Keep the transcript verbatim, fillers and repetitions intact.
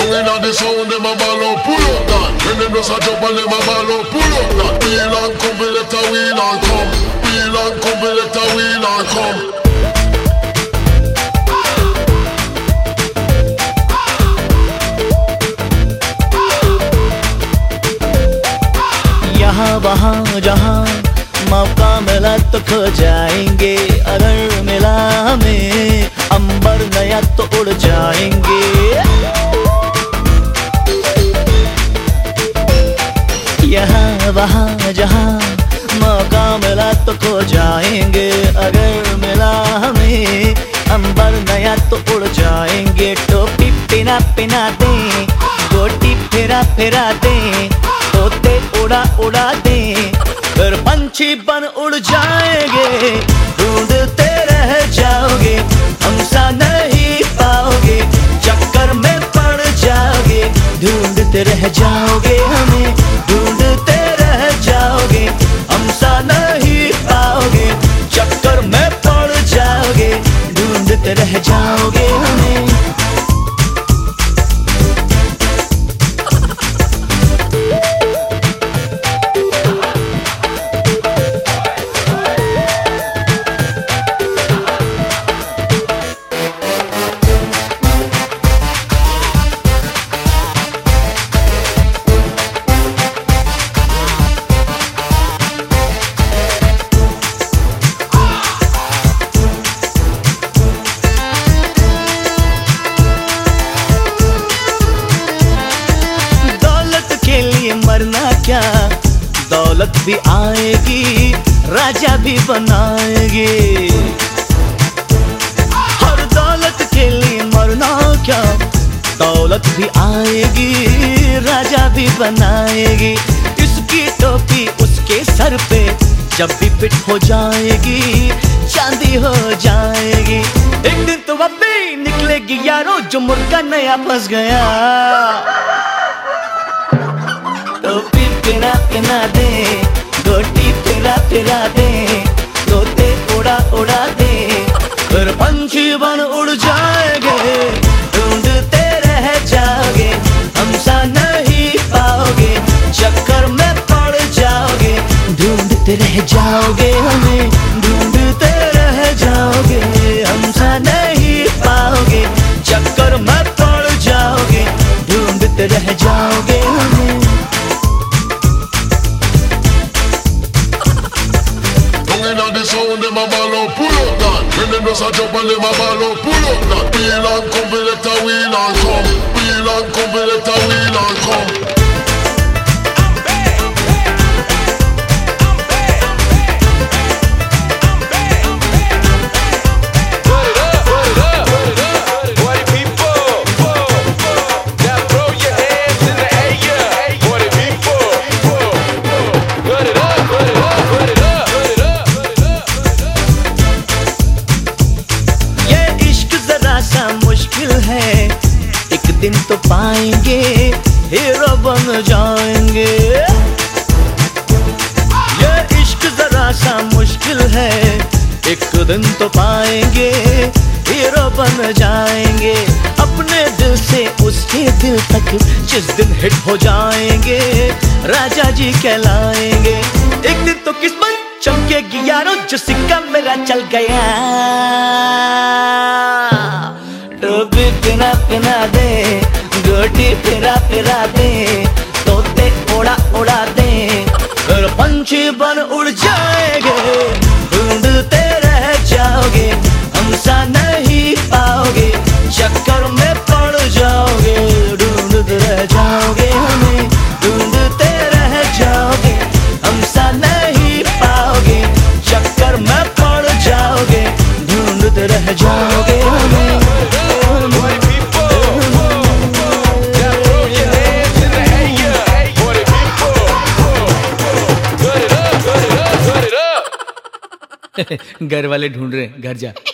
Down inna the sound, them a ball out, pull up that. When them just a jump and them a ball out, pull up that. Wheel and come, let a wheel and come. Wheel and come, let a wheel and come. यहाँ वहाँ जहाँ मौका मिला तो खो जाएंगे, अगर मिला हमें अंबर नया तो उड़ जाएंगे। यहाँ वहाँ जहाँ मौका मिला तो खो जाएंगे, अगर मिला हमें अंबर नया तो उड़ जाएंगे। टोपी पिना पिना दे, गोटी फेरा फेरा दे, तोते उड़ा उड़ा दे, फिर पंछी बन उड़ जाएंगे। ढूंढते रह जाओगे, हमसा नहीं पाओगे, चक्कर में पड़ जाओगे। ढूंढते रह जाओगे हमें, ढूंढते रह जाओगे, हमसा नहीं पाओगे, चक्कर में पड़ जाओगे। ढूंढते रह जाओगे हमें। मरना क्या, दौलत भी आएगी, राजा भी बनाएगी। हर दौलत के लिए मरना क्या, दौलत भी आएगी, राजा भी बनाएगी। इसकी टोपी उसके सर पे जब भी फिट हो जाएगी, चांदी हो जाएगी। एक दिन तो अब भी निकलेगी यारो, जो मुर्गा नया फंस गया। टोपी पिना पिना दे, गोटी फिरा फिरा दे, तोते उड़ा उड़ा दे, फिर पंछी बन उड़ जाएंगे। ढूंढते रह जाओगे, हमसा नहीं पाओगे, चक्कर में पड़ जाओगे। ढूंढते रह जाओगे हमें, ढूंढते रह जाओगे, हमसा नहीं पाओगे, चक्कर में पड़ जाओगे। ढूंढते रह जाओगे हमें। The sound them a ball out, pull up that. When them just a jump and them a ball out, pull up that. Wheel and come, let a wheel and come. Wheel and come, let a wheel and come. मुश्किल है, एक दिन तो पाएंगे, hero बन जाएंगे। ये इश्क जरा सा मुश्किल है, एक दिन तो पाएंगे, हीरो बन जाएंगे। अपने दिल से उसके दिल तक जिस दिन हिट हो जाएंगे, राजा जी कहलाएंगे। एक दिन तो किस्मत चमकेगी यारो, जो सिक्का मेरा चल गया। टोपी पिना पिना दे, गोटी फिरा फिरा दे, तोते उड़ा उड़ा दे, फिर पंछी बन उड़ जाएंगे। ढूंढते रह जाओगे, हमसा नहीं पाओगे, चक्कर में पड़ जाओगे। ढूंढते रह जाओगे हमें, ढूंढते रह जाओगे, हमसा नहीं पाओगे, चक्कर में पड़ जाओगे। ढूंढते रह जाओगे हमें। घर वाले ढूंढ रहे, घर जा।